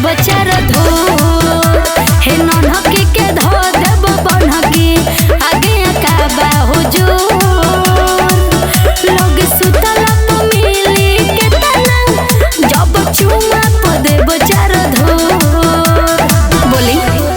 बचार धोर हे नन्हकी के धो देब बनहकी आगे अकाबा हुजूर लोग सुतल तो मिली के तना जब चुमा प देब चार धोर बोली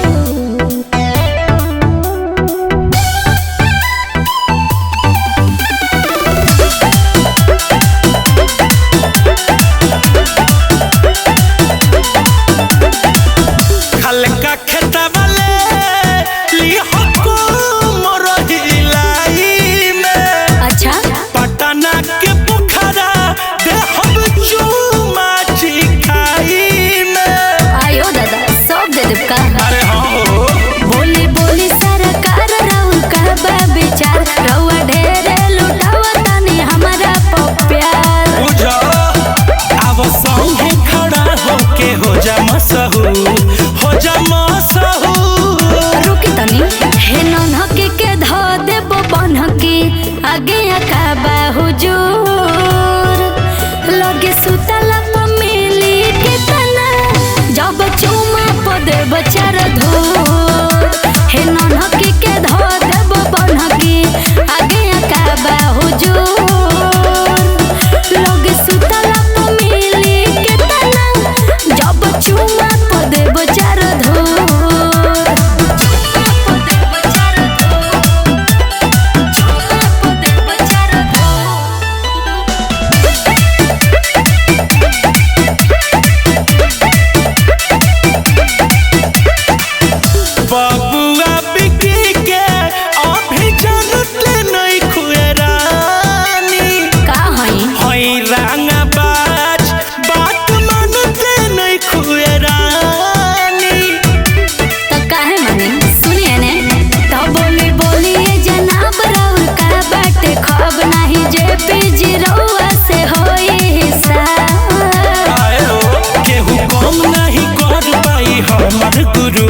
हल्का खेता वाले ली हुकुम रहिलाई में अच्छा पटना के पोखरा दे हम चुमा चिखाई में आयो दादा सब दे देब का अरे हाँ बोली बोली सरकार राउर का बा विचार रउआ ढेरे लुटावा तानी हमारा प्यार बुझो अब संगे खड़ा होके हो जा मशहूर हो जा मशहूर रुकी तनी हे नन्हकी के धो देब बनहकी आगे अकाबा हुजूर लगे सुतला प मिली के तना जब चुमा प देब चार धोर हे नन्हकी के धो देब बनहकी आगे अकाबा हुजूर लगे सुतला प मिली के तना जब चुमा प देब चार धोर बबुआ बिकी के अभी जानते नहीं खुएरानी का हई हई रंगबाज बात मानते नहीं खुएरानी त काहे मानी सुनिए ने तो बोली बोली ये जनाब राउर का बाटे खब नाही जे पीजी रउआ से होई हिसाब आए हो केहू कम नहीं कर पाई हमर गुरु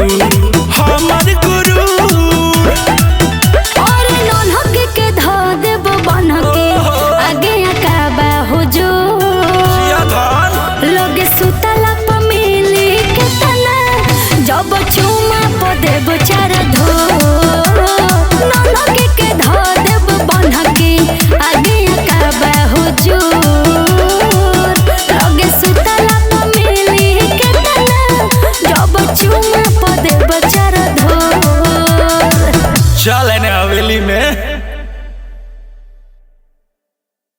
और नन्हक के धो देब बनहके आगे अकाबा हुजूर लोग सुतला प मिली के तना जब चुमा प देब चार धोर नन्हक के धो देब बनहके आगे अकाबा हुजूर लोग सुतला प मिली के तना जब चुमा प देब चार धोर चल हवेली में